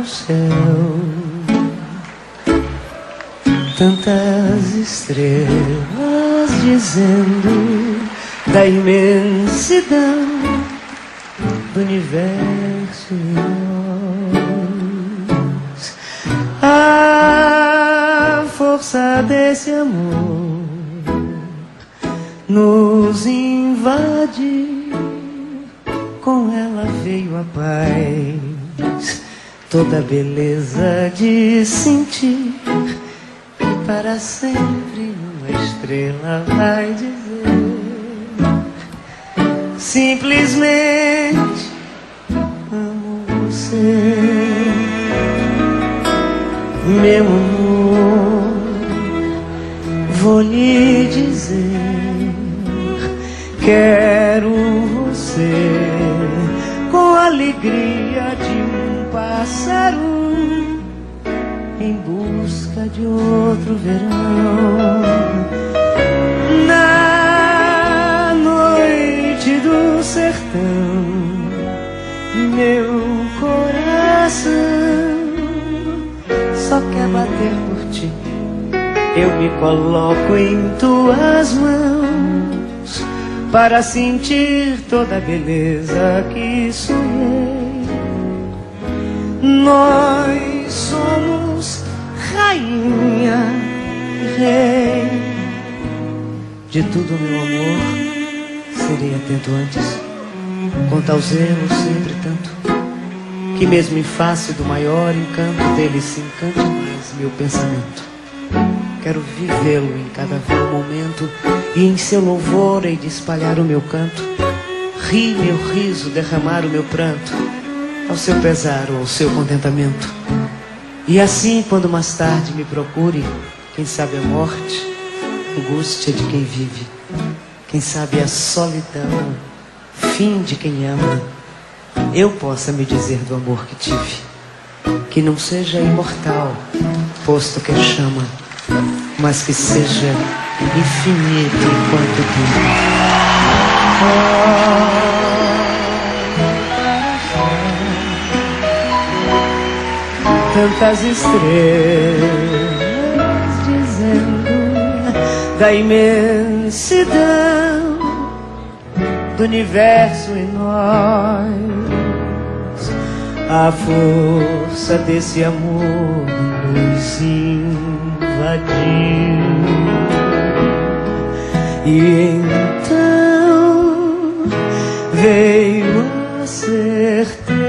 céu, tantas estrelas dizendo da imensidão do universo em nós. A força desse amor nos invade, com ela veio a paz, toda a beleza de sentir que para sempre uma estrela vai dizer simplesmente amo você, meu amor. Vou lhe dizer, quero você com a alegria de um pássaro em busca de outro verão. Na noite do sertão, meu coração só quer bater por ti. Eu me coloco em tuas mãos para sentir toda a beleza que sonhei. Nós somos rainha e rei. De tudo, meu amor, serei atento antes, com tal zelo sempre tanto, que mesmo em face do maior encanto dele se encante mais meu pensamento. Quero vivê-lo em cada momento, e em seu louvor hei de espalhar o meu canto, rir meu riso, derramar o meu pranto, ao seu pesar ou ao seu contentamento. E assim, quando mais tarde me procure, quem sabe a morte, angústia de quem vive, quem sabe a solidão, fim de quem ama, eu possa me dizer do amor que tive, que não seja imortal, posto que chama, mas que seja infinito enquanto dura. Tantas estrelas dizendo da imensidão do universo em nós. A força desse amor nos invadiu, e então veio a certeza